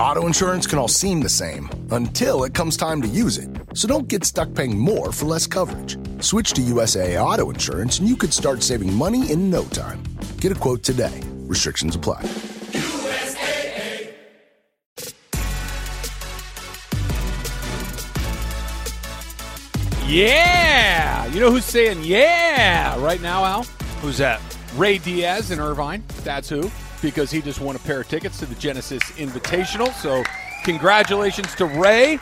Auto insurance can all seem the same until it comes time to use it. So don't get stuck paying more for less coverage. Switch to USAA Auto Insurance and you could start saving money in no time. Get a quote today. Restrictions apply. USAA. Yeah! You know who's saying yeah right now, Al? Who's that? Ray Diaz in Irvine. That's who. Because he just won a pair of tickets to the Genesis Invitational. So congratulations to Ray.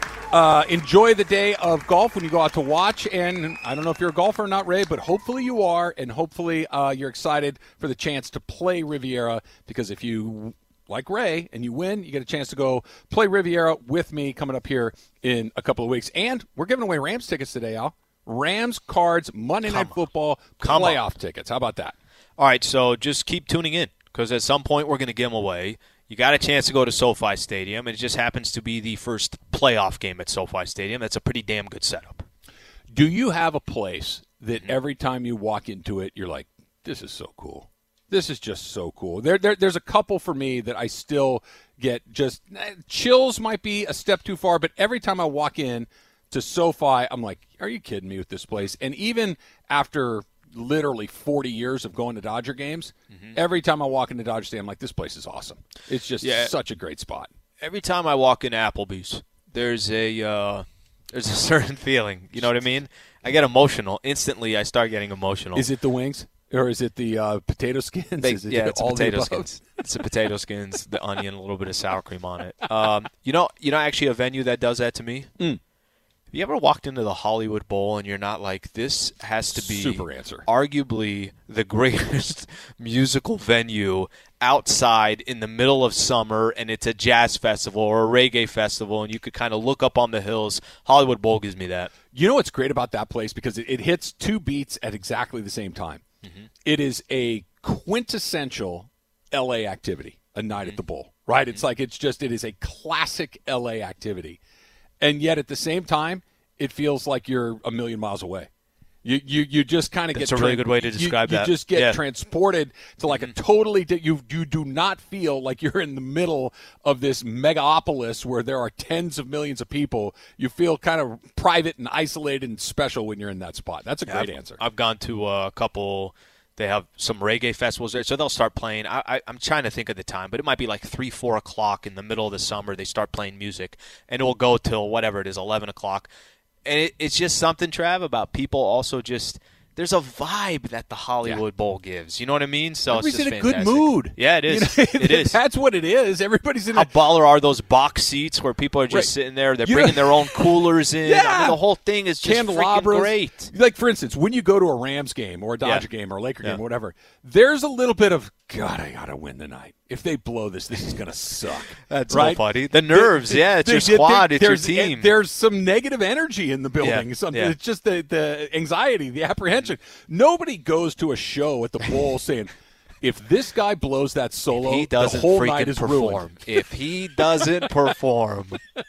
Enjoy the day of golf when you go out to watch. And I don't know if you're a golfer or not, Ray, but hopefully you are. And hopefully you're excited for the chance to play Riviera. Because if you, like Ray, and you win, you get a chance to go play Riviera with me coming up here in a couple of weeks. And we're giving away Rams tickets today, Al. Rams, Cards, Monday Night Football, playoff tickets. How about that? All right, so just keep tuning in because at some point we're going to give them away. You got a chance to go to SoFi Stadium, and it just happens to be the first playoff game at SoFi Stadium. That's a pretty damn good setup. Do you have a place that every time you walk into it, you're like, this is so cool? This is just so cool. There's a couple for me that I still get just chills might be a step too far, but every time I walk in to SoFi, I'm like, are you kidding me with this place? And even after literally 40 years of going to Dodger games, every time I walk into Dodger Stadium, I'm like, this place is awesome. It's just such a great spot. Every time I walk into Applebee's, there's a certain feeling. You know what I mean? I get emotional. Instantly, I start getting emotional. Is it the wings? Or is it the potato skins? It's the potato skins. It's the potato skins, the onion, a little bit of sour cream on it. You know, actually a venue that does that to me? Have you ever walked into the Hollywood Bowl and you're not like, this has to be super answer, arguably the greatest musical venue outside in the middle of summer, and it's a jazz festival or a reggae festival, and you could kind of look up on the hills. Hollywood Bowl gives me that. You know what's great about that place? Because it hits two beats at exactly the same time. It is a quintessential L.A. activity, a night at the Bowl, right? It's like it is a classic L.A. activity. And yet at the same time, it feels like you're a million miles away. You just kind of get. That's a really good way to describe that. You just get transported to like a totally. You do not feel like you're in the middle of this megapolis where there are tens of millions of people. You feel kind of private and isolated and special when you're in that spot. That's a great answer. I've gone to a couple. They have some reggae festivals there, so they'll start playing. I'm trying to think of the time, but it might be like 3, 4 o'clock in the middle of the summer. They start playing music, and it will go till whatever it is, 11 o'clock. And it's just something, Trav, about people also just – there's a vibe that the Hollywood Bowl gives. You know what I mean? So everybody's it's just in a fantastic. good mood. Yeah, it is. It is. That's what it is. Everybody's in How baller are those box seats where people are just sitting there? They're bringing their own coolers in. Yeah. I mean, the whole thing is just freaking great. Like, for instance, when you go to a Rams game or a Dodger game or a Laker game or whatever, there's a little bit of, God, I got to win tonight. If they blow this is going to suck. That's right? so funny. The nerves, it's your squad, it's your team. There's some negative energy in the building. It's just the anxiety, the apprehension. Nobody goes to a show at the Bowl saying, if this guy blows that solo, he doesn't the whole freaking night is perform. ruined. If he doesn't perform.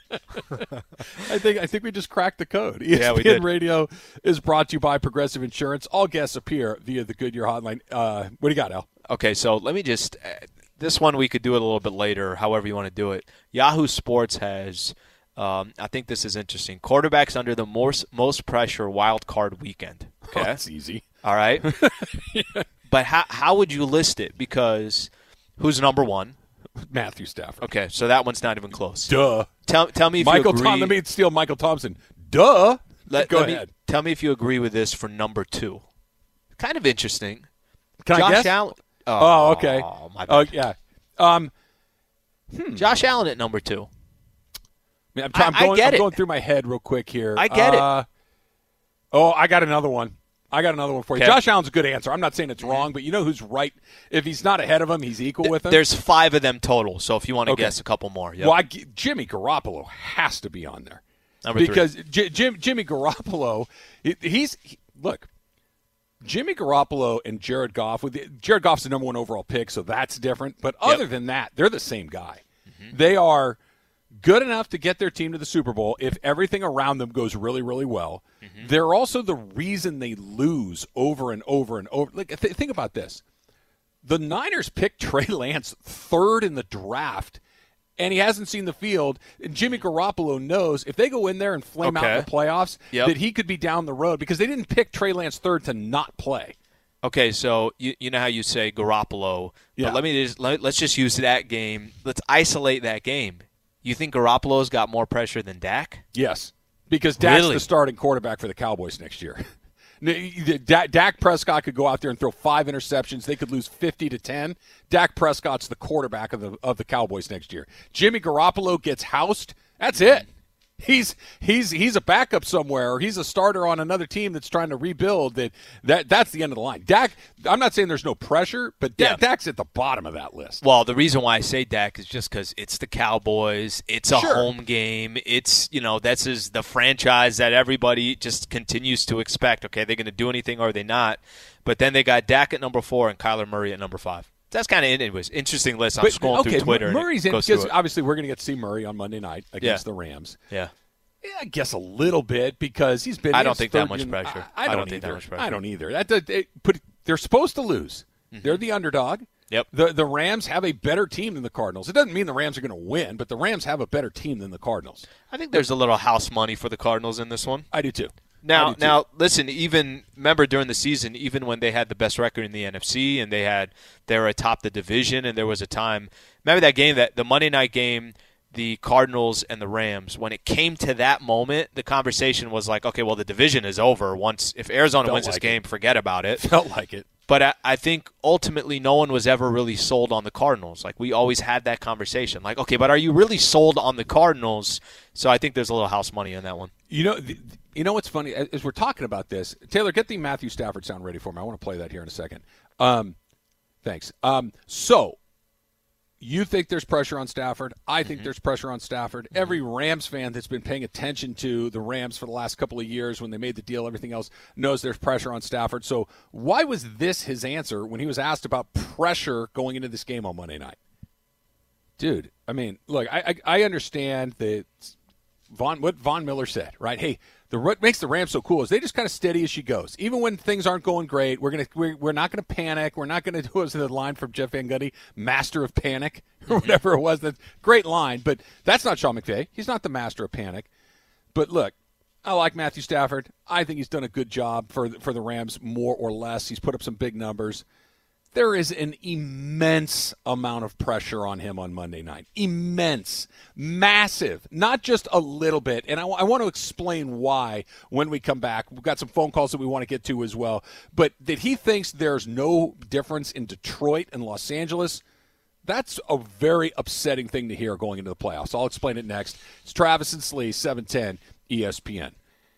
I think we just cracked the code. Yeah, we ESPN did. Radio is brought to you by Progressive Insurance. All guests appear via the Goodyear hotline. What do you got, Al? Okay, so let me just this one we could do it a little bit later, however you want to do it. Yahoo Sports has, I think this is interesting, quarterbacks under the most pressure wild card weekend. Okay, that's easy. All right, but how would you list it? Because who's number one? Matthew Stafford. Okay, so that one's not even close. Duh. Tell me if you agree. Let me steal Michael Thompson. Duh. Go ahead. Tell me if you agree with this for number 2. Kind of interesting. Can Josh I guess? Allen. Oh, okay. My bad. Oh, yeah. Josh Allen at number 2. I'm going through my head real quick here. I get it. I got another one. For you. Okay. Josh Allen's a good answer. I'm not saying it's wrong, but you know who's right? If he's not ahead of him, he's equal with him. There's 5 of them total, so if you want to guess a couple more. Yep. Well, Jimmy Garoppolo has to be on there. Number 3. Because Jimmy Garoppolo, look, Jimmy Garoppolo and Jared Goff. Jared Goff's the number 1 overall pick, so that's different. But other than that, they're the same guy. Mm-hmm. They are good enough to get their team to the Super Bowl if everything around them goes really, really well. Mm-hmm. They're also the reason they lose over and over and over. Like, think about this. The Niners picked Trey Lance 3rd in the draft, and he hasn't seen the field. And Jimmy Garoppolo knows if they go in there and flame out in the playoffs, that he could be down the road because they didn't pick Trey Lance third to not play. Okay, so you know how you say Garoppolo, but let's just use that game. Let's isolate that game. You think Garoppolo's got more pressure than Dak? Yes, because Dak's the starting quarterback for the Cowboys next year. Dak Prescott could go out there and throw 5 interceptions. They could lose 50-10. Dak Prescott's the quarterback of the Cowboys next year. Jimmy Garoppolo gets housed. That's it. He's a backup somewhere, or he's a starter on another team that's trying to rebuild. That's the end of the line. Dak, I'm not saying there's no pressure, but Dak's at the bottom of that list. Well, the reason why I say Dak is just because it's the Cowboys. It's a home game. It's this is the franchise that everybody just continues to expect. Okay, they're going to do anything or are they not? But then they got Dak at number 4 and Kyler Murray at number 5. That's kind of anyways. Interesting list. I'm scrolling through Twitter. Murray's in because obviously we're going to get to see Murray on Monday night against the Rams. Yeah, I guess a little bit because he's been. I don't think that much pressure. I don't think that much pressure. I don't either. They're supposed to lose. Mm-hmm. They're the underdog. Yep. The Rams have a better team than the Cardinals. It doesn't mean the Rams are going to win, but the Rams have a better team than the Cardinals. I think there's a little house money for the Cardinals in this one. I do too. Now, listen. Remember during the season, even when they had the best record in the NFC and they were atop the division, and there was a time. Remember that game, the Monday night game, the Cardinals and the Rams. When it came to that moment, the conversation was like, okay, well, the division is over. If Arizona wins this game, forget about it. Felt like it. But I think ultimately no one was ever really sold on the Cardinals. Like, we always had that conversation. Like, okay, but are you really sold on the Cardinals? So I think there's a little house money in that one. You know what's funny? As we're talking about this, Taylor, get the Matthew Stafford sound ready for me. I want to play that here in a second. Thanks. So you think there's pressure on Stafford. I think there's pressure on Stafford. Every Rams fan that's been paying attention to the Rams for the last couple of years when they made the deal, everything else, knows there's pressure on Stafford. So why was this his answer when he was asked about pressure going into this game on Monday night? Dude, I mean, look, I understand that what Von Miller said, right? Hey, what makes the Rams so cool is they just kind of steady as she goes. Even when things aren't going great, we're not gonna panic. We're not gonna do what was the line from Jeff Van Gundy, master of panic, or whatever it was. That's great line, but that's not Sean McVay. He's not the master of panic. But look, I like Matthew Stafford. I think he's done a good job for the Rams, more or less. He's put up some big numbers. There is an immense amount of pressure on him on Monday night. Immense. Massive. Not just a little bit. And I want to explain why when we come back. We've got some phone calls that we want to get to as well. But that he thinks there's no difference in Detroit and Los Angeles, that's a very upsetting thing to hear going into the playoffs. I'll explain it next. It's Travis and Slee, 710 ESPN.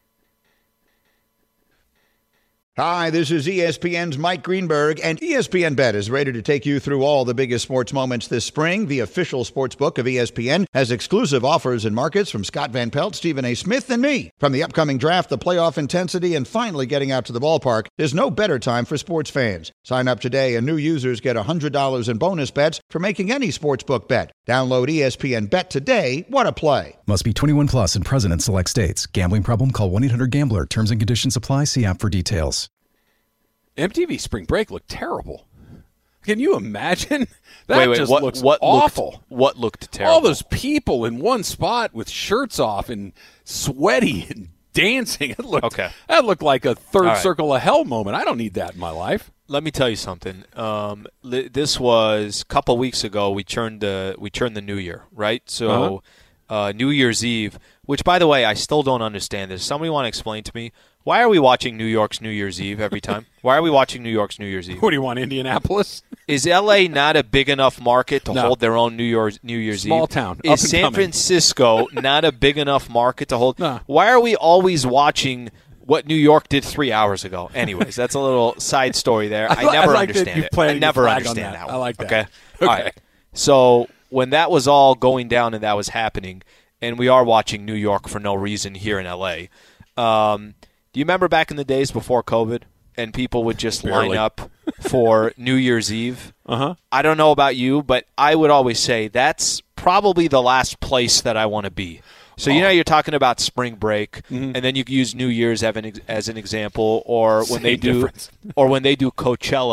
Hi, this is ESPN's Mike Greenberg, and ESPN Bet is ready to take you through all the biggest sports moments this spring. The official sports book of ESPN has exclusive offers and markets from Scott Van Pelt, Stephen A. Smith, and me. From the upcoming draft, the playoff intensity, and finally getting out to the ballpark, there's no better time for sports fans. Sign up today, and new users get $100 in bonus bets for making any sportsbook bet. Download ESPN Bet today. What a play. Must be 21 plus and present in select states. Gambling problem? Call 1-800-GAMBLER. Terms and conditions apply. See app for details. MTV Spring Break looked terrible. Can you imagine? That looks what awful. What looked terrible? All those people in one spot with shirts off and sweaty and dancing. That looked like a third circle of hell moment. I don't need that in my life. Let me tell you something. This was a couple weeks ago. We turned the new year, right? So New Year's Eve, which, by the way, I still don't understand this. Somebody want to explain to me, why are we watching New York's New Year's Eve every time? Why are we watching New York's New Year's Eve? What do you want, Indianapolis? Is L.A. not a big enough market to hold their own New Year's Eve? Small town. Is San Francisco not a big enough market to hold? No. Why are we always watching what New York did 3 hours ago? Anyways, that's a little side story there. I never understand it. I never understand that one. I like that. Okay. All right. So when that was all going down and that was happening, and we are watching New York for no reason here in L.A., do you remember back in the days before COVID and people would just line up for New Year's Eve? I don't know about you, but I would always say that's probably the last place that I want to be. So you're talking about spring break, and then you use New Year's as an example, or when they do Coachella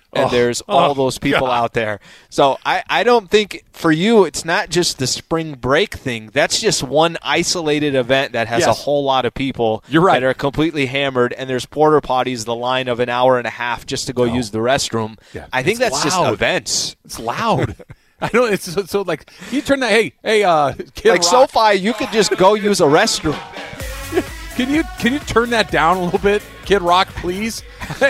and there's all those people out there. So I don't think for you it's not just the spring break thing. That's just one isolated event that has a whole lot of people that are completely hammered, and there's porta potties, the line of an hour and a half just to go use the restroom. Yeah. I think that's just events. It's loud. I don't. It's so like you turn that. Hey, Kid like Rock. SoFi, you could just go use a restroom. Can you turn that down a little bit, Kid Rock, please?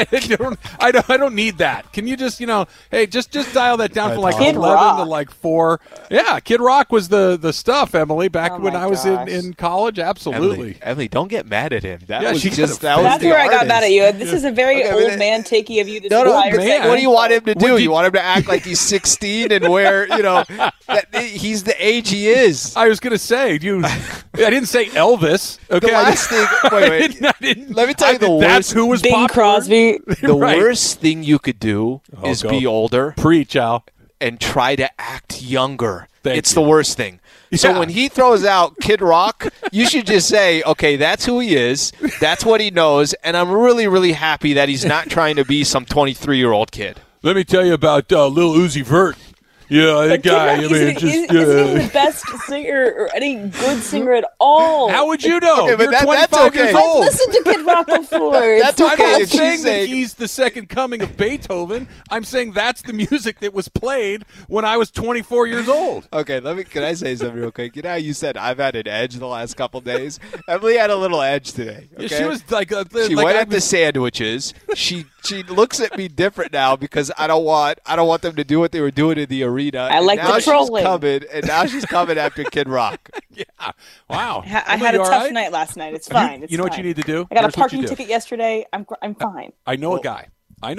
I don't need that. Can you just just dial that down from like Kid 11 Rock. to like 4? Yeah, Kid Rock was the stuff, Emily, back when I was in college. Absolutely. Emily, don't get mad at him. That's where I got mad at you. This is a very old man takey of you. This entire segment. What do you want him to do? You want him to act like he's 16 and wear, that he's the age he is. I was going to say, I didn't say Elvis. Okay, the last thing. Wait. Let me tell you the worst. That's who was Bing popular. Crosby. The worst thing you could do is be older. Preach, Al. And try to act younger. It's you. the worst thing. Yeah. So when he throws out Kid Rock, you should just say, okay, that's who he is. That's what he knows. And I'm really, really happy that he's not trying to be some 23-year-old kid. Let me tell you about Lil Uzi Vert. Yeah, that guy. Isn't he the best singer or any good singer at all? How would you know? Okay, You're 25 years old. I've listened to Kid Rock before. That's okay. I'm not saying that he's the second coming of Beethoven. I'm saying that's the music that was played when I was 24 years old. Okay, can I say something real quick? You know how you said I've had an edge the last couple days? Emily had a little edge today. Okay? Yeah, she was like she went at the sandwiches. She looks at me different now because I don't want them to do what they were doing in the arena. I like the trolling. Now she's coming after Kid Rock. Yeah. Wow. I had a tough night last night. It's fine. You know what you need to do? I got a parking ticket yesterday. I'm fine. I know a guy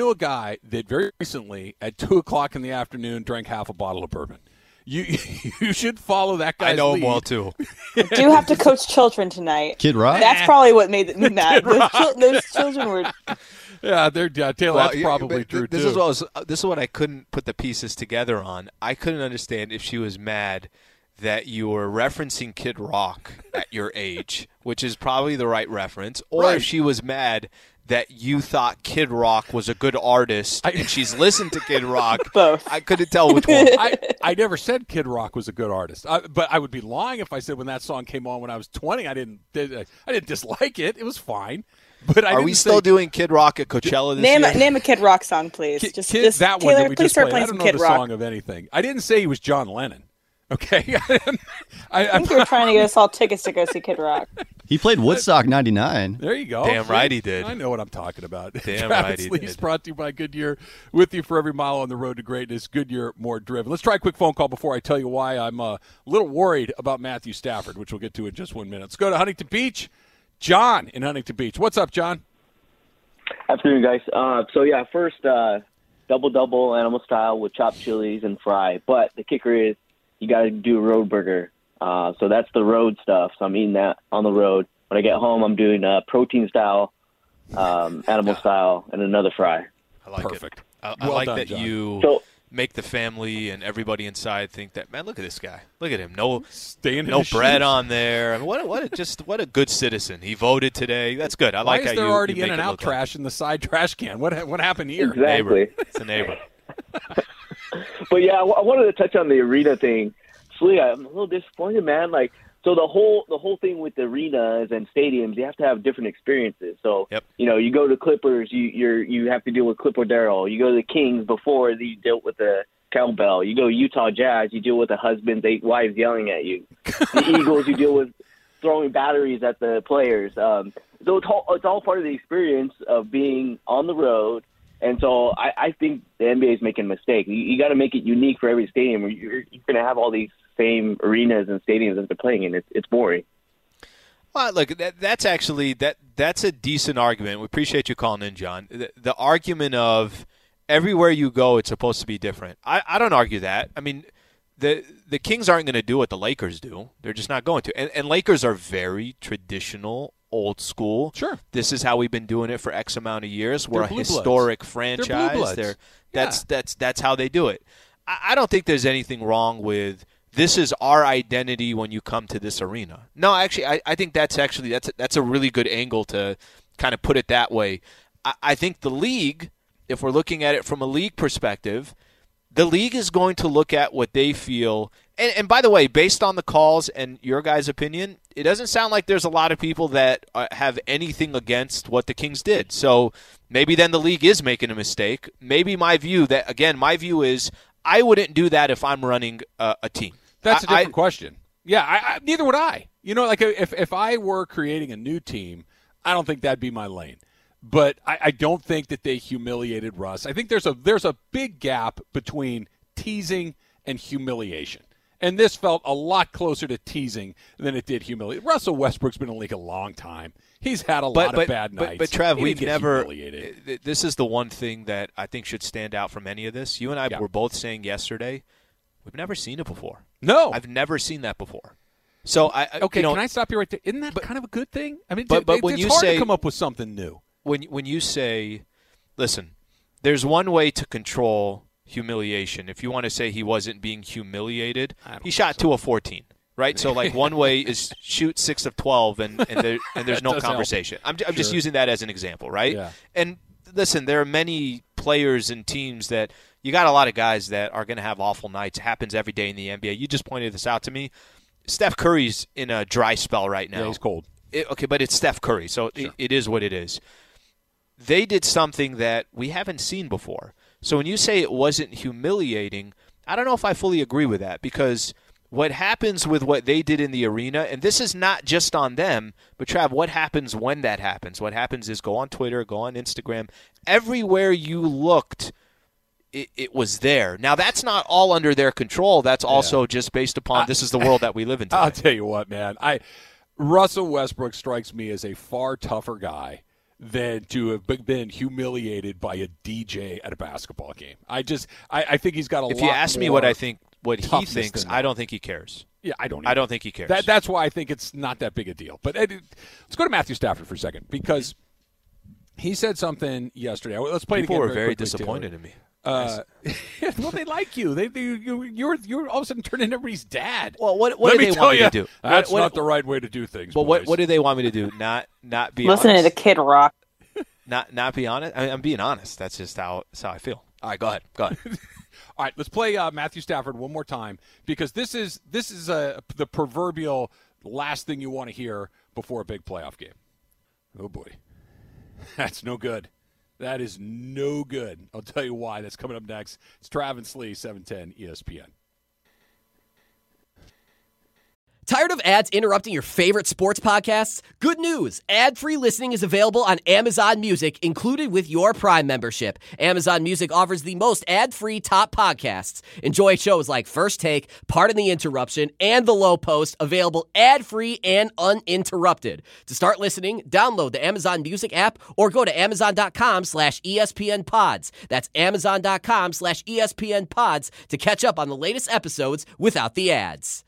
that very recently at 2:00 in the afternoon drank half a bottle of bourbon. You should follow that guy's I know lead. him well too. I do have to coach children tonight. Kid Rock? That's probably what made me mad. Those children were. Yeah, Taylor. That's probably true this too. This is what I couldn't put the pieces together on. I couldn't understand if she was mad that you were referencing Kid Rock at your age, which is probably the right reference, or if she was mad that you thought Kid Rock was a good artist and she's listened to Kid Rock. Both. I couldn't tell which one. I never said Kid Rock was a good artist, but I would be lying if I said when that song came on when I was 20, I didn't dislike it. It was fine. But are we still doing Kid Rock at Coachella this year? Name a Kid Rock song, please. Just Taylor, that one that we please just start played. I playing don't some know Kid the Rock. song of anything. I didn't say he was John Lennon. Okay. I think you were trying to get us all tickets to go see Kid Rock. He played Woodstock 99. There you go. Damn right he did. I know what I'm talking about. Damn Travis right he Lee's did. brought to you by Goodyear. With you for every mile on the road to greatness. Goodyear, more driven. Let's try a quick phone call before I tell you why I'm a little worried about Matthew Stafford, which we'll get to in just 1 minute. Let's go to Huntington Beach. John in Huntington Beach. What's up, John? Afternoon, guys. First, double animal style with chopped chilies and fry. But the kicker is you got to do a road burger. So that's the road stuff. So I'm eating that on the road. When I get home, I'm doing protein style, animal style, and another fry. I like Perfect. it. I Well like done, that John. you make the family and everybody inside think that, man, look at this guy. Look at him. No bread on there. I mean, what a good citizen. He voted today. That's good. I like how you Why is there already you make in and it out look trash in the side trash can? What happened here? Exactly. Neighbor. It's a neighbor. But yeah, I wanted to touch on the arena thing. Slee, I'm a little disappointed, man. Like, so the whole thing with the arenas and stadiums, you have to have different experiences. So, you go to Clippers, you have to deal with Clipper Darrell. You go to the Kings before you dealt with the cowbell. You go Utah Jazz, you deal with the husbands, 8 wives yelling at you. The Eagles, you deal with throwing batteries at the players. So it's all part of the experience of being on the road. And so I think the NBA is making a mistake. You got to make it unique for every stadium. You're going to have all these same arenas and stadiums that they're playing in. It's boring. Well, look, that's actually that's a decent argument. We appreciate you calling in, John. The argument of everywhere you go, it's supposed to be different. I don't argue that. I mean, the Kings aren't going to do what the Lakers do. They're just not going to. And Lakers are very traditional, old school. Sure. This is how we've been doing it for X amount of years. We're a blue bloods. historic They're franchise. blue bloods. That's how they do it. I don't think there's anything wrong with this is our identity when you come to this arena. No, actually, I think that's a really good angle to kind of put it that way. I think the league if we're looking at it from a league perspective, the league is going to look at what they feel. And by the way, based on the calls and your guys' opinion, it doesn't sound like there's a lot of people that have anything against what the Kings did. So maybe then the league is making a mistake. Maybe my view is I wouldn't do that if I'm running a team. That's a different question. Yeah, neither would I. Like if I were creating a new team, I don't think that'd be my lane. But I don't think that they humiliated Russ. I think there's a big gap between teasing and humiliation. And this felt a lot closer to teasing than it did humiliate. Russell Westbrook's been in the league a long time. He's had a lot of bad nights. But Trev, we've never – this is the one thing that I think should stand out from any of this. You and I were both saying yesterday, we've never seen it before. No. I've never seen that before. So can I stop you right there? Isn't that kind of a good thing? I mean, when it's hard to come up with something new. When you say, listen, there's one way to control – humiliation. If you want to say he wasn't being humiliated, he shot 2 of 14, right? So like one way is shoot 6 of 12 and there's no conversation. I'm just using that as an example, right? Yeah. And listen, there are many players and teams that you got a lot of guys that are going to have awful nights. It happens every day in the NBA. You just pointed this out to me. Steph Curry's in a dry spell right now. Yeah, he's cold. But it's Steph Curry, so it is what it is. They did something that we haven't seen before. So when you say it wasn't humiliating, I don't know if I fully agree with that, because what happens with what they did in the arena, and this is not just on them, but Trav, what happens when that happens? What happens is go on Twitter, go on Instagram. Everywhere you looked, it was there. Now, that's not all under their control. That's also just based upon this is the world that we live in today. I'll tell you what, man. Russell Westbrook strikes me as a far tougher guy than to have been humiliated by a DJ at a basketball game. I think he's got a lot more. If you ask me what he thinks, I don't think he cares. Yeah, I don't think he cares. That's why I think it's not that big a deal. But let's go to Matthew Stafford for a second, because he said something yesterday. Let's play People it again. People were very disappointed in me. Well, they like you. You're all of a sudden turning everybody's dad. Well, what do they want me to do? That's not the right way to do things. But what do they want me to do? Not be listening honest? to Kid Rock. Not be honest. I'm being honest. That's just how I feel. All right, go ahead. All right, let's play Matthew Stafford one more time, because this is the proverbial last thing you want to hear before a big playoff game. Oh boy, that's no good. That is no good. I'll tell you why. That's coming up next. It's Travis Lee, 710 ESPN. Tired of ads interrupting your favorite sports podcasts? Good news! Ad-free listening is available on Amazon Music, included with your Prime membership. Amazon Music offers the most ad-free top podcasts. Enjoy shows like First Take, Pardon the Interruption, and The Low Post, available ad-free and uninterrupted. To start listening, download the Amazon Music app or go to Amazon.com/ESPN Pods. That's Amazon.com/ESPN Pods to catch up on the latest episodes without the ads.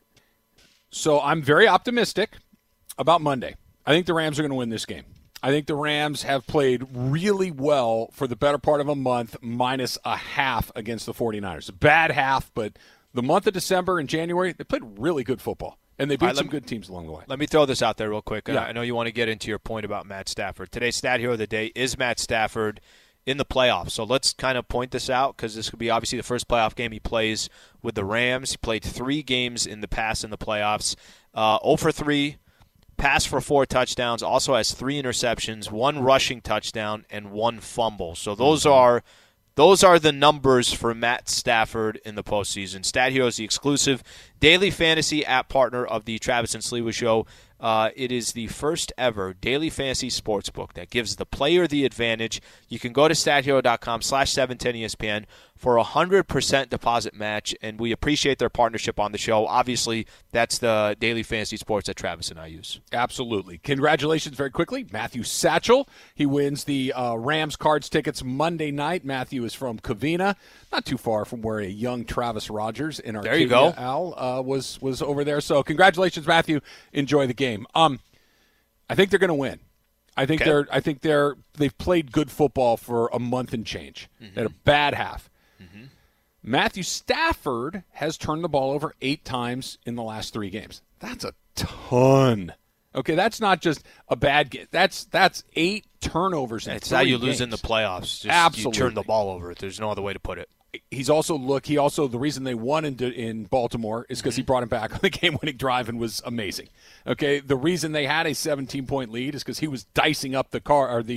So I'm very optimistic about Monday. I think the Rams are going to win this game. I think the Rams have played really well for the better part of a month, minus a half against the 49ers. A bad half, but the month of December and January, they played really good football, and they beat some good teams along the way. Let me throw this out there real quick. Yeah. I know you want to get into your point about Matt Stafford. Today's Stat Hero of the Day is Matt Stafford in the playoffs. So let's kind of point this out, because this could be obviously the first playoff game he plays with the Rams. He played 3 games in the past in the playoffs. 0 for 3, passed for 4 touchdowns, also has 3 interceptions, 1 rushing touchdown, and 1 fumble. So those are the numbers for Matt Stafford in the postseason. Stat Hero is the exclusive daily fantasy app partner of the Travis and Sliwa Show. It is the first ever daily fantasy sportsbook that gives the player the advantage. You can go to stathero.com/710ESPN for a 100% deposit match, and we appreciate their partnership on the show. Obviously, that's the daily fantasy sports that Travis and I use. Absolutely. Congratulations very quickly, Matthew Satchel. He wins the Rams Cards tickets Monday night. Matthew is from Covina, not too far from where a young Travis Rogers in Arcadia, there you go. Al, was over there. So congratulations, Matthew. Enjoy the game. I think they're going to win. I think they've played good football for a month and change. Mm-hmm. They had a bad half. Mm-hmm. Matthew Stafford has turned the ball over 8 times in the last 3 games. That's a ton. Okay, that's not just a bad game. That's 8 turnovers. It's how you lose in the playoffs. Absolutely. You turn the ball over. There's no other way to put it. The reason they won in Baltimore is because he brought him back on the game-winning drive and was amazing. Okay, the reason they had a 17-point lead is because he was dicing up the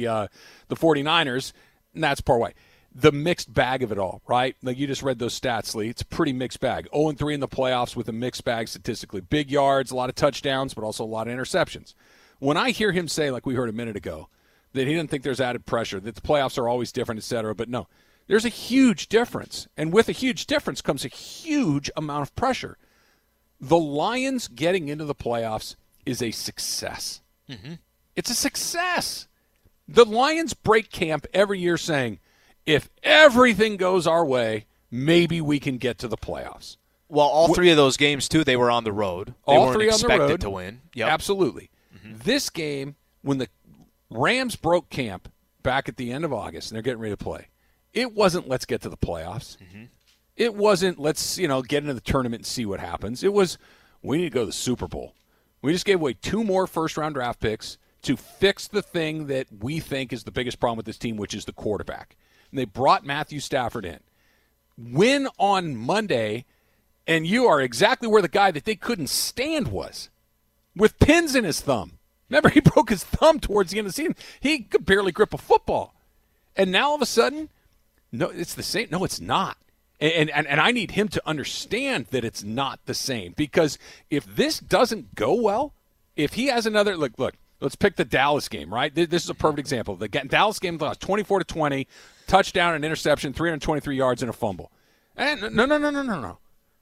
49ers, and that's part way. The mixed bag of it all, right? Like you just read those stats, Lee. It's a pretty mixed bag. 0-3 in the playoffs with a mixed bag statistically. Big yards, a lot of touchdowns, but also a lot of interceptions. When I hear him say, like we heard a minute ago, that he doesn't think there's added pressure, that the playoffs are always different, et cetera, but no. There's a huge difference, and with a huge difference comes a huge amount of pressure. The Lions getting into the playoffs is a success. Mm-hmm. It's a success. The Lions break camp every year saying, if everything goes our way, maybe we can get to the playoffs. Well, all three of those games, too, they were on the road. They weren't expected to win. Yep. Absolutely. Mm-hmm. This game, when the Rams broke camp back at the end of August and they're getting ready to play, it wasn't let's get to the playoffs. Mm-hmm. It wasn't let's get into the tournament and see what happens. It was we need to go to the Super Bowl. We just gave away 2 more first-round draft picks to fix the thing that we think is the biggest problem with this team, which is the quarterback. And they brought Matthew Stafford in. Win on Monday, and you are exactly where the guy that they couldn't stand was, with pins in his thumb. Remember, he broke his thumb towards the end of the season. He could barely grip a football. And now all of a sudden, no, it's the same. No, it's not. And I need him to understand that it's not the same. Because if this doesn't go well, if he has another – look, let's pick the Dallas game, right? This is a perfect example. The Dallas game lost 24-20, touchdown and interception, 323 yards and a fumble. And no.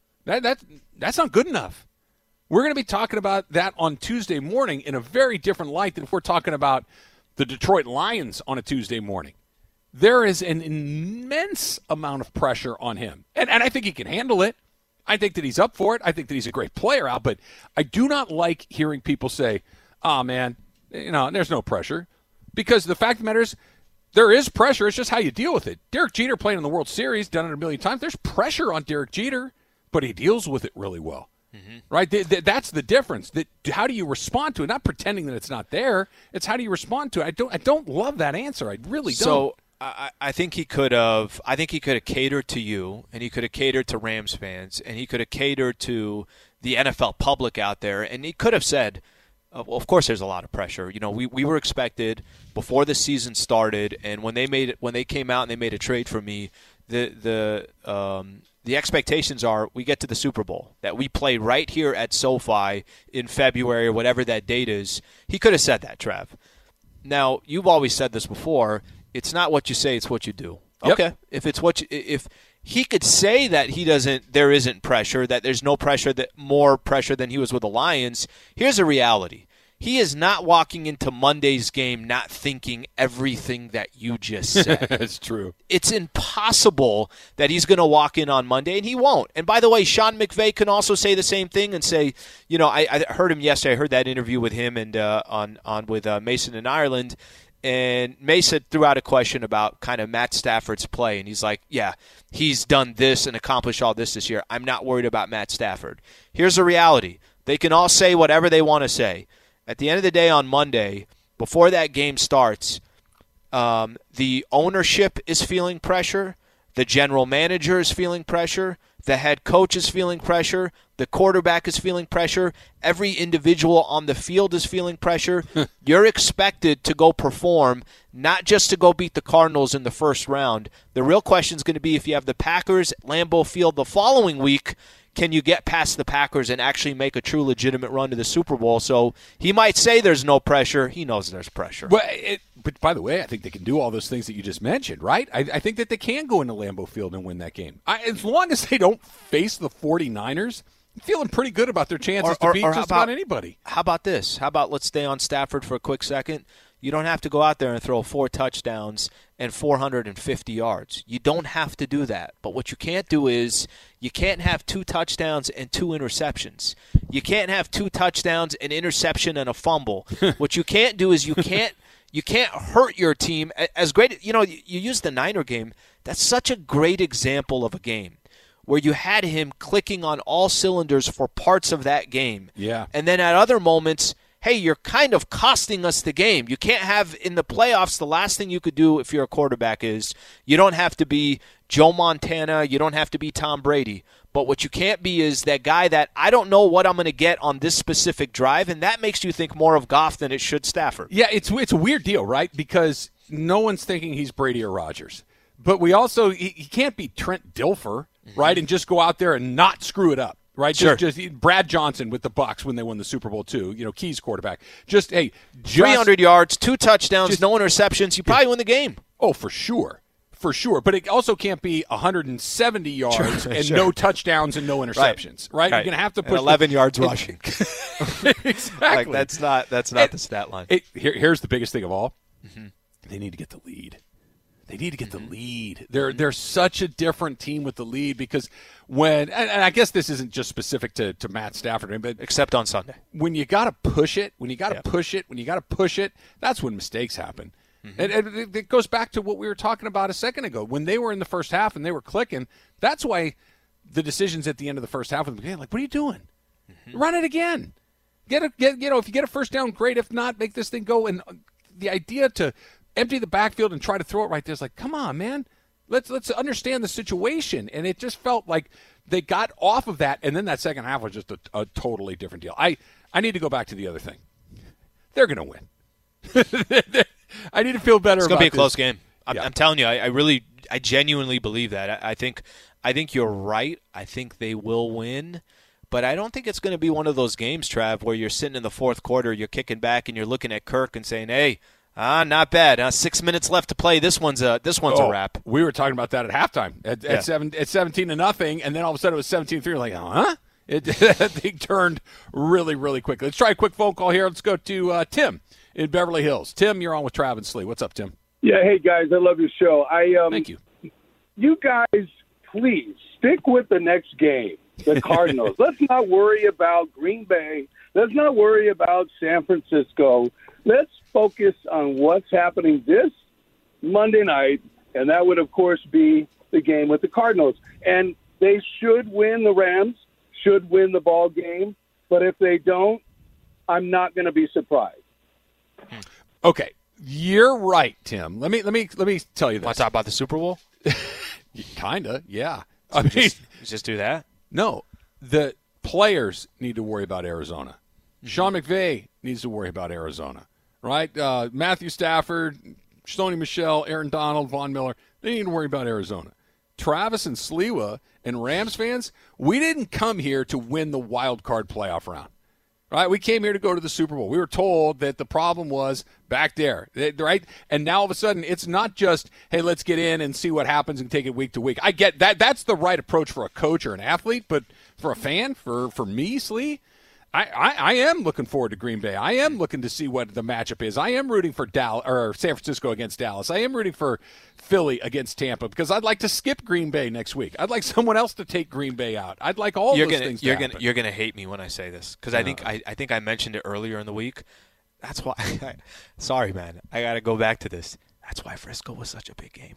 That's not good enough. We're going to be talking about that on Tuesday morning in a very different light than if we're talking about the Detroit Lions on a Tuesday morning. There is an immense amount of pressure on him. And I think he can handle it. I think that he's up for it. I think that he's a great player out. But I do not like hearing people say, oh, man, there's no pressure. Because the fact of the matter is, there is pressure. It's just how you deal with it. Derek Jeter playing in the World Series, done it a million times. There's pressure on Derek Jeter, but he deals with it really well. Mm-hmm. Right? That's the difference. How do you respond to it? Not pretending that it's not there. It's how do you respond to it? I don't love that answer. I really don't. So I think he could have. I think he could have catered to you, and he could have catered to Rams fans, and he could have catered to the NFL public out there, and he could have said, well, of course, there's a lot of pressure. We were expected before the season started, and when they came out and they made a trade for me, the expectations are we get to the Super Bowl, that we play right here at SoFi in February or whatever that date is. He could have said that, Trav. Now, you've always said this before. It's not what you say, it's what you do. Yep. Okay. If he could say that there isn't pressure, that there's no pressure, that more pressure than he was with the Lions, here's a reality. He is not walking into Monday's game not thinking everything that you just said. That's true. It's impossible that he's going to walk in on Monday, and he won't. And by the way, Sean McVay can also say the same thing and say, I heard him yesterday. I heard that interview with him and with Mason in Ireland. And Mason threw out a question about kind of Matt Stafford's play, and he's like, yeah, he's done this and accomplished all this year. I'm not worried about Matt Stafford. Here's the reality. They can all say whatever they want to say. At the end of the day on Monday, before that game starts, the ownership is feeling pressure. The general manager is feeling pressure. The head coach is feeling pressure. The quarterback is feeling pressure. Every individual on the field is feeling pressure. You're expected to go perform, not just to go beat the Cardinals in the first round. The real question is going to be if you have the Packers at Lambeau Field the following week, can you get past the Packers and actually make a true legitimate run to the Super Bowl? So he might say there's no pressure. He knows there's pressure. But by the way, I think they can do all those things that you just mentioned, right? I think that they can go into Lambeau Field and win that game. As long as they don't face the 49ers, I'm feeling pretty good about their chances to beat just about anybody. How about this? How about let's stay on Stafford for a quick second? You don't have to go out there and throw 4 touchdowns and 450 yards. You don't have to do that. But what you can't do is you can't have 2 touchdowns and 2 interceptions. You can't have 2 touchdowns, an interception, and a fumble. What you can't do is you can't hurt your team. As great, you use the Niner game. That's such a great example of a game where you had him clicking on all cylinders for parts of that game. Yeah. And then at other moments hey, you're kind of costing us the game. You can't have in the playoffs, the last thing you could do if you're a quarterback is you don't have to be Joe Montana, you don't have to be Tom Brady. But what you can't be is that guy that I don't know what I'm going to get on this specific drive, and that makes you think more of Goff than it should Stafford. Yeah, it's a weird deal, right? Because no one's thinking he's Brady or Rodgers. But we also he can't be Trent Dilfer, right, and just go out there and not screw it up. Right, sure. Just Brad Johnson with the Bucs when they won the Super Bowl too. Key's quarterback. 300 yards, 2 touchdowns, no interceptions. You probably win the game. Oh, for sure. But it also can't be 170 yards and no touchdowns and no interceptions. Right? You're going to have to push and 11 yards rushing. Exactly. That's not the stat line. Here's the biggest thing of all. Mm-hmm. They need to get the lead. They need to get the lead. They're such a different team with the lead because and I guess this isn't just specific to Matt Stafford, but except on Sunday. When you got to push it, that's when mistakes happen. Mm-hmm. And it goes back to what we were talking about a second ago. When they were in the first half and they were clicking, that's why the decisions at the end of the first half of the game, like, what are you doing? Mm-hmm. Run it again. If you get a first down, great. If not, make this thing go. And the idea to empty the backfield and try to throw it right there is like, come on, man. Let's understand the situation. And it just felt like they got off of that, and then that second half was just a totally different deal. I need to go back to the other thing. They're going to win. I need to feel better. It's going to be a close this. game. I'm telling you, I genuinely believe that. I think you're right. I think they will win. But I don't think it's going to be one of those games, Trav, where you're sitting in the fourth quarter, you're kicking back, and you're looking at Kirk and saying, hey, not bad. 6 minutes left to play. This one's a wrap. We were talking about that at halftime at 17-0, and then all of a sudden it was 17-3. Like, huh? They turned really, really quickly. Let's try a quick phone call here. Let's go to Tim in Beverly Hills. Tim, you're on with Trav and Slee. What's up, Tim? Yeah, hey guys, I love your show. Thank you. You guys, please stick with the next game, the Cardinals. Let's not worry about Green Bay. Let's not worry about San Francisco. Let's focus on what's happening this Monday night, and that would, of course, be the game with the Cardinals. And they should win. The Rams should win the ball game, but if they don't, I'm not going to be surprised. Okay, you're right, Tim. Let me tell you this. Want to talk about the Super Bowl? Kinda, yeah. So just do that. No, the players need to worry about Arizona. Mm-hmm. Sean McVay needs to worry about Arizona, right? Matthew Stafford, Stoney Michel, Aaron Donald, Von Miller, they need to worry about Arizona. Travis and Sliwa and Rams fans, we didn't come here to win the wild card playoff round. Right, we came here to go to the Super Bowl. We were told that the problem was back there, right? And now all of a sudden, it's not just, hey, let's get in and see what happens and take it week to week. I get that. That's the right approach for a coach or an athlete, but for a fan, for me, Slee, I am looking forward to Green Bay. I am looking to see what the matchup is. I am rooting for San Francisco against Dallas. I am rooting for Philly against Tampa because I'd like to skip Green Bay next week. I'd like someone else to take Green Bay out. I'd like all those things to happen. You're gonna hate me when I say this because I think I mentioned it earlier in the week. That's why. Sorry, man. I got to go back to this. That's why Frisco was such a big game.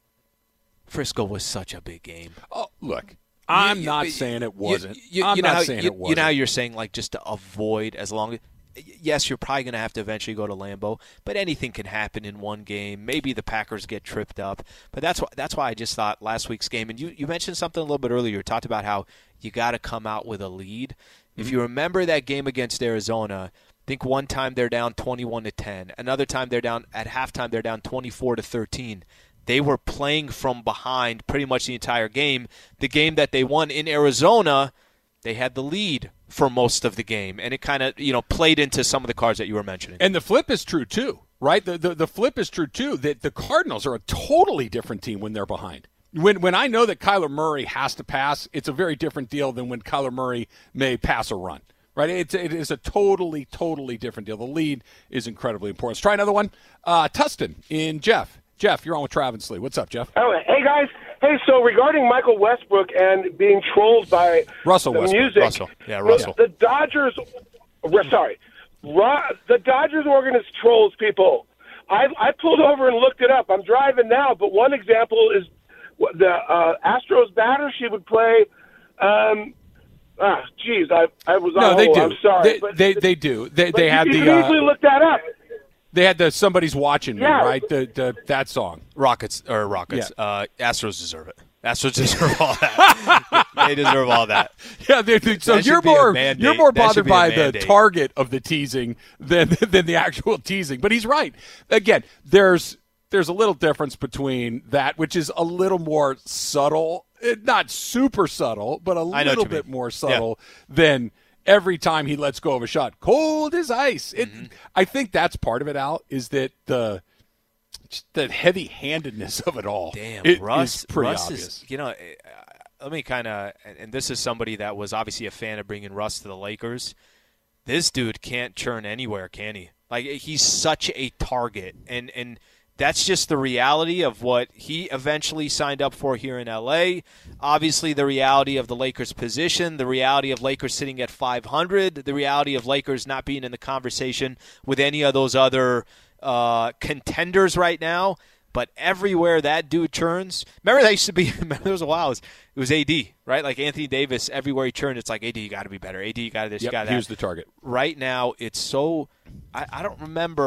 Frisco was such a big game. Oh, look. I'm not saying it wasn't. I'm not saying it wasn't. You know how you're saying, like, just to avoid as long as – yes, you're probably going to have to eventually go to Lambeau, but anything can happen in one game. Maybe the Packers get tripped up. But that's why I just thought last week's game – and you mentioned something a little bit earlier. You talked about how you got to come out with a lead. Mm-hmm. If you remember that game against Arizona, I think one time they're down 21-10. Another time they're down – at halftime they're down 24-13. They were playing from behind pretty much the entire game. The game that they won in Arizona, they had the lead for most of the game, and it kind of played into some of the cards that you were mentioning. And the flip is true too, right? The flip is true too, that the Cardinals are a totally different team when they're behind. When I know that Kyler Murray has to pass, it's a very different deal than when Kyler Murray may pass or run. Right, it is a totally different deal. The lead is incredibly important. Let's try another one. Tustin in Jeff. Jeff, you're on with Travis Lee. What's up, Jeff? Oh, hey, guys. Hey, so regarding Michael Westbrook and being trolled by Russell the Westbrook. music. Russell. Yeah, Russell. The Dodgers organization trolls people. I pulled over and looked it up. I'm driving now, but one example is the Astros batter she would play Geez, I was on No, they hold. do. I'm sorry. They do. They had you the. can easily look that up. They had the "Somebody's Watching Me," Yeah. right? That song. Rockets. Yeah. Astros deserve it. Astros deserve all that. They deserve all that. Yeah, so you're more bothered by the target of the teasing than the actual teasing. But he's right. Again, there's a little difference between that, which is a little more subtle, not super subtle, but a little bit more subtle than every time he lets go of a shot. Cold as ice. I think that's part of it, Al, is that the heavy-handedness of it all. Damn, Russ is pretty Russ obvious. Is, let me kind of, and this is somebody that was obviously a fan of bringing Russ to the Lakers. This dude can't churn anywhere, can he? Like, he's such a target, and that's just the reality of what he eventually signed up for here in L.A. Obviously, the reality of the Lakers' position, the reality of Lakers sitting at 500, the reality of Lakers not being in the conversation with any of those other contenders right now. But everywhere that dude churns, remember there used to be, there was a while, it was AD, right? Like Anthony Davis, everywhere he churned, it's like, AD, you got to be better. AD, you got to this, you got that. He was the target. Right now, it's so, I don't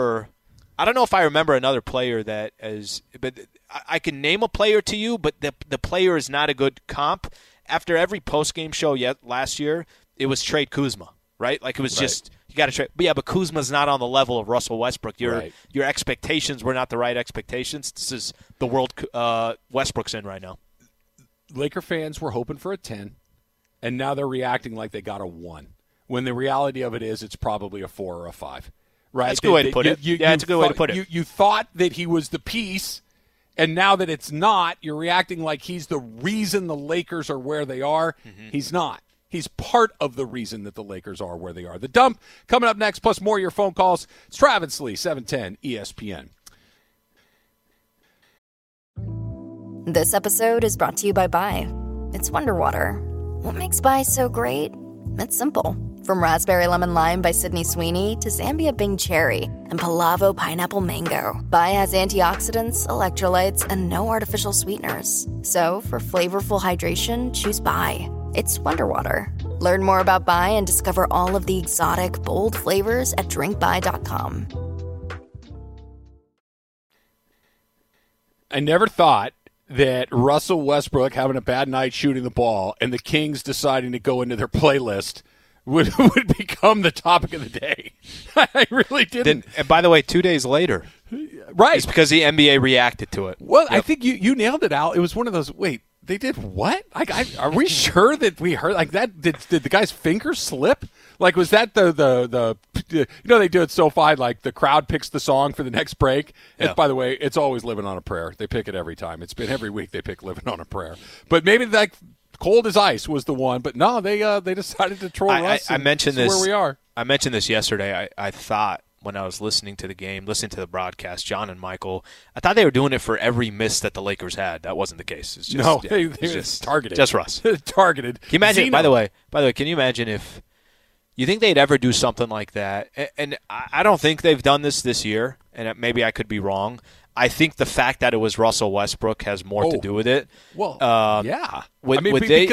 know if I remember another player that is, but I can name a player to you, but the player is not a good comp. After every post-game show last year, it was trade Kuzma, right? Like it was just, you got to trade. But but Kuzma's not on the level of Russell Westbrook. Your expectations were not the right expectations. This is the world Westbrook's in right now. Laker fans were hoping for a 10, and now they're reacting like they got a 1, when the reality of it is it's probably a 4 or a 5. Right? That's a good way to put it. It's a good way to put it. You thought that he was the piece, and now that it's not, you're reacting like he's the reason the Lakers are where they are. Mm-hmm. He's not. He's part of the reason that the Lakers are where they are. The Dump coming up next, plus more of your phone calls. It's Travis Lee, 710 ESPN. This episode is brought to you by Bai. It's Wonder Water. What makes Bai so great? It's simple. From Raspberry Lemon Lime by Sydney Sweeney to Zambia Bing Cherry and Palavo Pineapple Mango, Bai has antioxidants, electrolytes, and no artificial sweeteners. So for flavorful hydration, choose Bai. It's Wonder Water. Learn more about Bai and discover all of the exotic, bold flavors at drinkbai.com. I never thought that Russell Westbrook having a bad night shooting the ball and the Kings deciding to go into their playlist would become the topic of the day. I really didn't. And by the way, 2 days later. Right. It's because the NBA reacted to it. Well, I think you nailed it, Al. It was one of those, wait, they did what? Are we sure that we heard like that? Did the guy's finger slip? Like, was that the they do it so fine, like the crowd picks the song for the next break. Yeah. And by the way, it's always Living on a Prayer. They pick it every time. It's been every week they pick Living on a Prayer. But maybe like Cold as Ice was the one. But no, they decided to troll Russ. I mentioned this. Where we are. I mentioned this yesterday. I thought when I was listening to the game, listening to the broadcast, John and Michael, I thought they were doing it for every miss that the Lakers had. That wasn't the case. It's just, they're just targeted. Just Russ. Targeted. Can you imagine? By the way, can you imagine if you think they'd ever do something like that? And I don't think they've done this year, and maybe I could be wrong. I think the fact that it was Russell Westbrook has more to do with it. Well, yeah. Would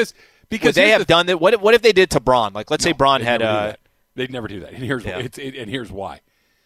they have done it? What if they did to Bron? Like, let's say Bron had they'd never do that. And here's why.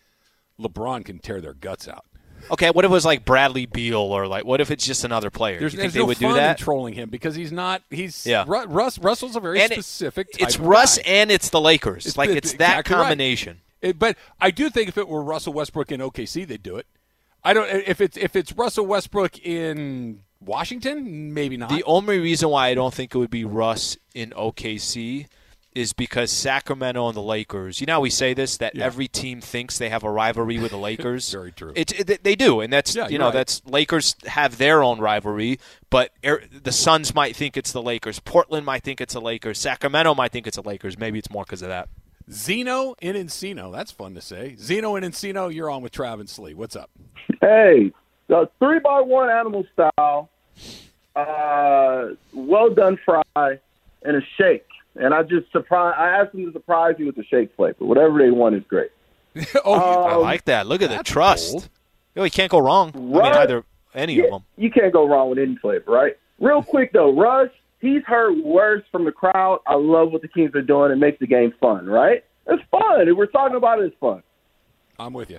LeBron can tear their guts out. Okay, what if it was like Bradley Beal or like what if it's just another player? There's they no would fun do that? in trolling him because he's not. Russell's a very specific type It's of Russ guy. and it's the Lakers. It's that exactly combination. Right. But I do think if it were Russell Westbrook in OKC, they'd do it. I don't. If it's Russell Westbrook in Washington, maybe not. The only reason why I don't think it would be Russ in OKC is because Sacramento and the Lakers, you know how we say this, that every team thinks they have a rivalry with the Lakers? Very true. They do, and that's right. that's Lakers have their own rivalry, but the Suns might think it's the Lakers. Portland might think it's the Lakers. Sacramento might think it's the Lakers. Maybe it's more because of that. Zeno in Encino. That's fun to say. Zeno in Encino, you're on with Travis Lee. What's up? Hey, 3x1 animal style, well done fry, and a shake. And I asked them to surprise you with the shake flavor. Whatever they want is great. I like that. Look at the trust. You can't go wrong. Right? I mean, any of them. You can't go wrong with any flavor, right? Real quick, though, Russ, he's heard words from the crowd. I love what the Kings are doing. It makes the game fun, right? It's fun. If we're talking about it, it's fun. I'm with you.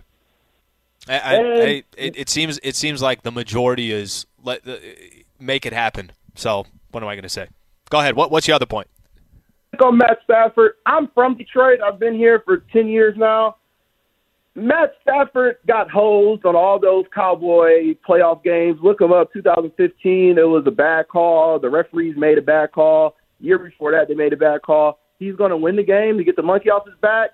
It seems like the majority is make it happen. So what am I going to say? Go ahead. What's your other point? On Matt Stafford. I'm from Detroit. I've been here for 10 years now. Matt Stafford got hosed on all those Cowboy playoff games. Look him up. 2015, it was a bad call. The referees made a bad call. Year before that, they made a bad call. He's going to win the game to get the monkey off his back.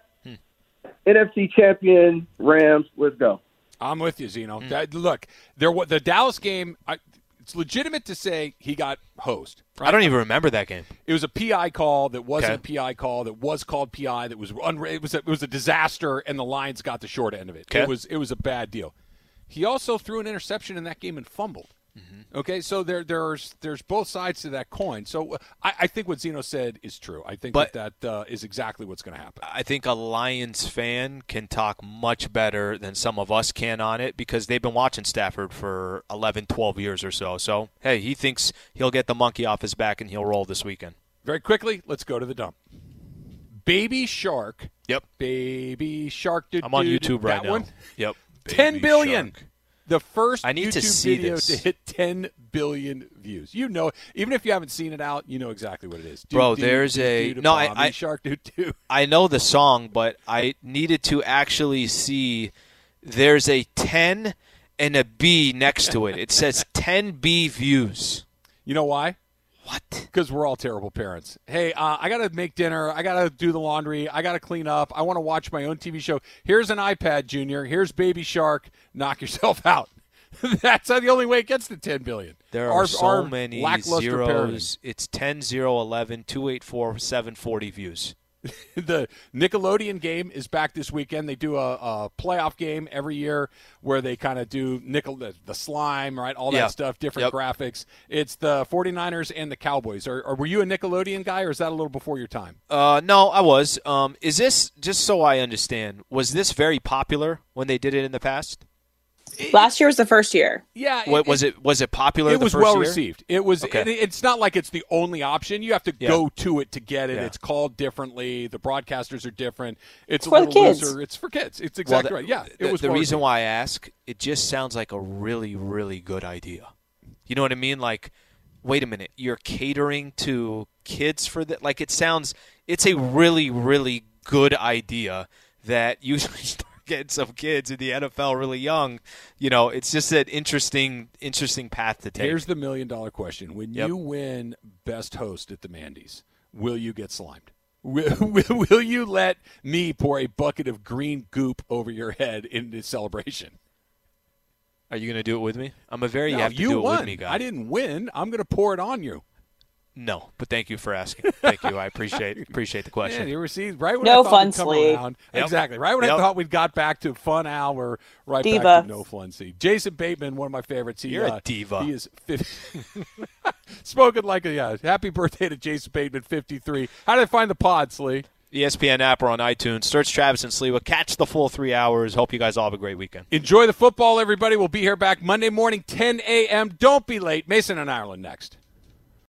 NFC champion, Rams, let's go. I'm with you, Zeno. Look, the Dallas game, it's legitimate to say he got hosed. Right? I don't even remember that game. It was a PI call that wasn't a PI call that was called PI. That was it was a disaster, and the Lions got the short end of it. Okay. It was a bad deal. He also threw an interception in that game and fumbled. Okay, so there's both sides to that coin. So I think what Zeno said is true. I think that is exactly what's going to happen. I think a Lions fan can talk much better than some of us can on it because they've been watching Stafford for 11, 12 years or so. So, hey, he thinks he'll get the monkey off his back and he'll roll this weekend. Very quickly, let's go to the dump. Baby Shark. Yep. Baby Shark. I'm on YouTube right now. One? Yep. 10 billion. Shark. The first YouTube video this. to hit 10 billion views. You know, even if you haven't seen it out, you know exactly what it is. Bro, there's Shark Doo. I know the song, but I needed to actually see there's a 10 and a B next to it. It says 10B views. You know why? What? Because we're all terrible parents. Hey, I got to make dinner. I got to do the laundry. I got to clean up. I want to watch my own TV show. Here's an iPad, Junior. Here's Baby Shark. Knock yourself out. That's the only way it gets to 10 billion. There are so many zeros. Parenting. It's 10, 0, 11, 284, 740 views. The Nickelodeon game is back this weekend. They do a playoff game every year where they kind of do the slime, right? All that stuff, different graphics. It's the 49ers and the Cowboys. Were you a Nickelodeon guy, or is that a little before your time? No, I was. Is this, just so I understand, was this very popular when they did it in the past? Last year was the first year. Yeah. Was it popular? It was the first well year? received. It was. Okay. It's not like it's the only option. You have to go to it to get it. Yeah. It's called differently. The broadcasters are different. It's a little looser. It's for kids. It's exactly right. Yeah. It was the reason why I ask. It just sounds like a really, really good idea. You know what I mean? Like, wait a minute. You're catering to kids for that. Like, it's a really, really good idea that usually getting some kids in the NFL really young. You know, it's just an interesting path to take. Here's the $1 million question. When you win Best Host at the Mandy's, will you get slimed? Will you let me pour a bucket of green goop over your head in the celebration? Are you going to do it with me? I'm a very you do won. It with me guy. I didn't win. I'm going to pour it on you. No, but thank you for asking. Thank you. I appreciate the question. Yeah, you received right when no I thought fun we'd come sleep. around. Yep. Exactly. Right when I thought we got back to fun hour, right diva. Back to no fun sleep. Jason Bateman, one of my favorites. You're a diva. He is spoken like a happy birthday to Jason Bateman, 53. How do they find the pod, Slee? ESPN app or on iTunes. Search Travis and Sliwa. Catch the full 3 hours. Hope you guys all have a great weekend. Enjoy the football, everybody. We'll be here back Monday morning, 10 a.m. Don't be late. Mason and Ireland next.